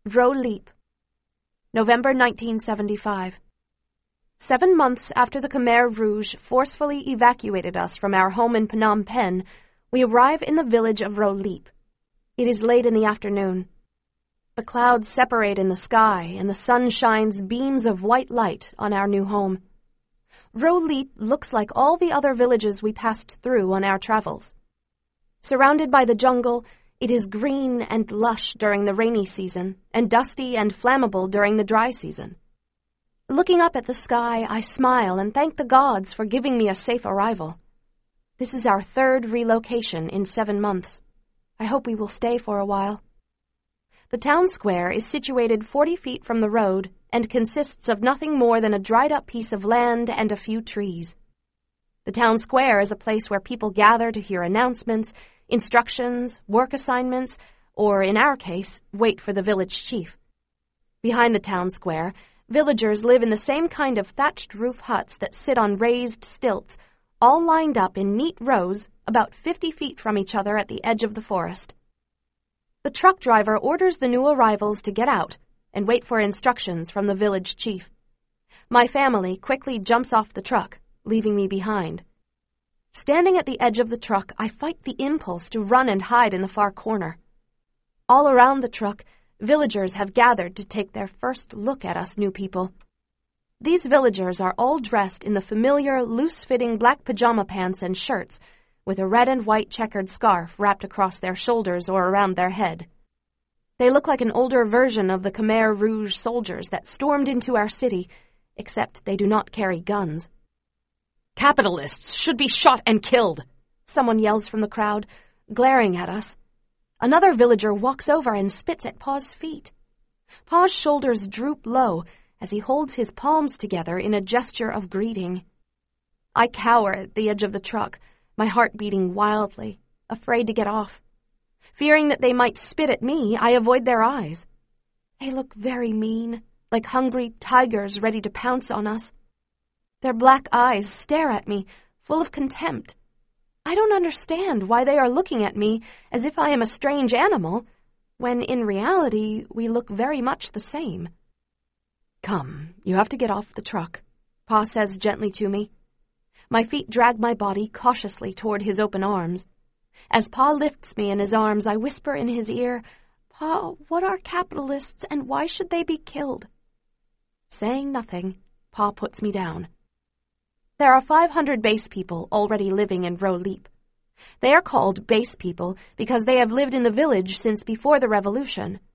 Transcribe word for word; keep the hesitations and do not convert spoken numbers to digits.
Ro Leap. November nineteen seventy-five. Seven months after the Khmer Rouge forcefully evacuated us from our home in Phnom Penh, we arrive in the village of Ro Leap. It is late in the afternoon. The clouds separate in the sky, and the sun shines beams of white light on our new home. Ro Leap looks like all the other villages we passed through on our travels. Surrounded by the jungle, it is green and lush during the rainy season, and dusty and flammable during the dry season. Looking up at the sky, I smile and thank the gods for giving me a safe arrival. This is our third relocation in seven months. I hope we will stay for a while. The town square is situated forty feet from the road and consists of nothing more than a dried-up piece of land and a few trees. The town square is a place where people gather to hear announcements, instructions, work assignments, or, in our case, wait for the village chief. Behind the town square, villagers live in the same kind of thatched roof huts that sit on raised stilts, all lined up in neat rows about fifty feet from each other at the edge of the forest. The truck driver orders the new arrivals to get out and wait for instructions from the village chief. My family quickly jumps off the truck, leaving me behind. Standing at the edge of the truck, I fight the impulse to run and hide in the far corner. All around the truck, villagers have gathered to take their first look at us new people. These villagers are all dressed in the familiar, loose-fitting black pajama pants and shirts, with a red and white checkered scarf wrapped across their shoulders or around their head. They look like an older version of the Khmer Rouge soldiers that stormed into our city, except they do not carry guns. "Capitalists should be shot and killed," someone yells from the crowd, glaring at us. Another villager walks over and spits at Pa's feet. Pa's shoulders droop low as he holds his palms together in a gesture of greeting. I cower at the edge of the truck, my heart beating wildly, afraid to get off. Fearing that they might spit at me, I avoid their eyes. They look very mean, like hungry tigers ready to pounce on us. Their black eyes stare at me, full of contempt. I don't understand why they are looking at me as if I am a strange animal, when in reality we look very much the same. "Come, you have to get off the truck," Pa says gently to me. My feet drag my body cautiously toward his open arms. As Pa lifts me in his arms, I whisper in his ear, "Pa, what are capitalists and why should they be killed?" Saying nothing, Pa puts me down. There are five hundred base people already living in Ro Leap. They are called base people because they have lived in the village since before the revolution.